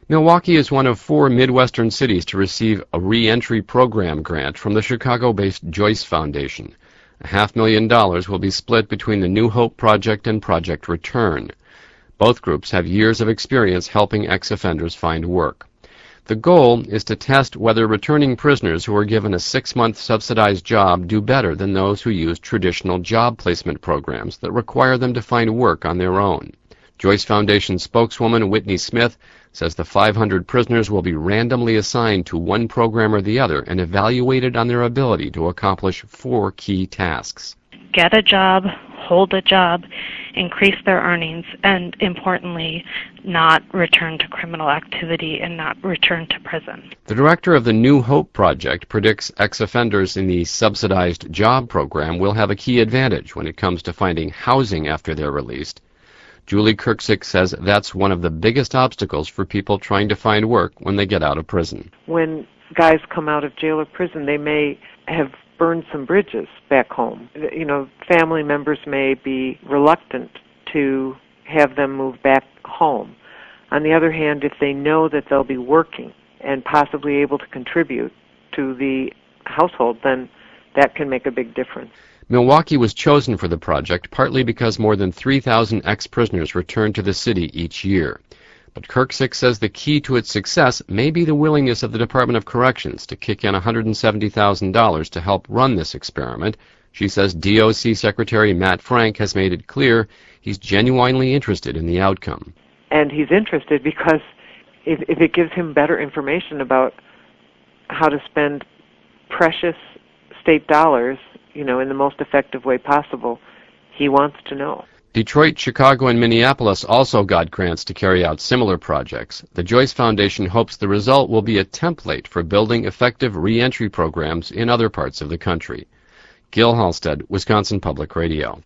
Milwaukee is one of 4 Midwestern cities to receive a re-entry program grant from the Chicago-based Joyce Foundation. $500,000 will be split between the New Hope Project and Project Return. Both groups have years of experience helping ex-offenders find work. The goal is to test whether returning prisoners who are given a 6-month subsidized job do better than those who use traditional job placement programs that require them to find work on their own. Joyce Foundation spokeswoman Whitney Smith says the 500 prisoners will be randomly assigned to one program or the other and evaluated on their ability to accomplish 4 key tasks. Get a job, hold a job, increase their earnings, and importantly, not return to criminal activity and not return to prison. The director of the New Hope Project predicts ex-offenders in the subsidized job program will have a key advantage when it comes to finding housing after they're released. Julie Kirksick says that's one of the biggest obstacles for people trying to find work when they get out of prison. When guys come out of jail or prison, they may have burned some bridges back home. Family members may be reluctant to have them move back home. On the other hand, if they know that they'll be working and possibly able to contribute to the household, then that can make a big difference. Milwaukee was chosen for the project partly because more than 3,000 ex-prisoners return to the city each year. But Kirksick says the key to its success may be the willingness of the Department of Corrections to kick in $170,000 to help run this experiment. She says DOC Secretary Matt Frank has made it clear he's genuinely interested in the outcome. And he's interested because if it gives him better information about how to spend precious state dollars, in the most effective way possible, he wants to know. Detroit, Chicago, and Minneapolis also got grants to carry out similar projects. The Joyce Foundation hopes the result will be a template for building effective re-entry programs in other parts of the country. Gil Halstead, Wisconsin Public Radio.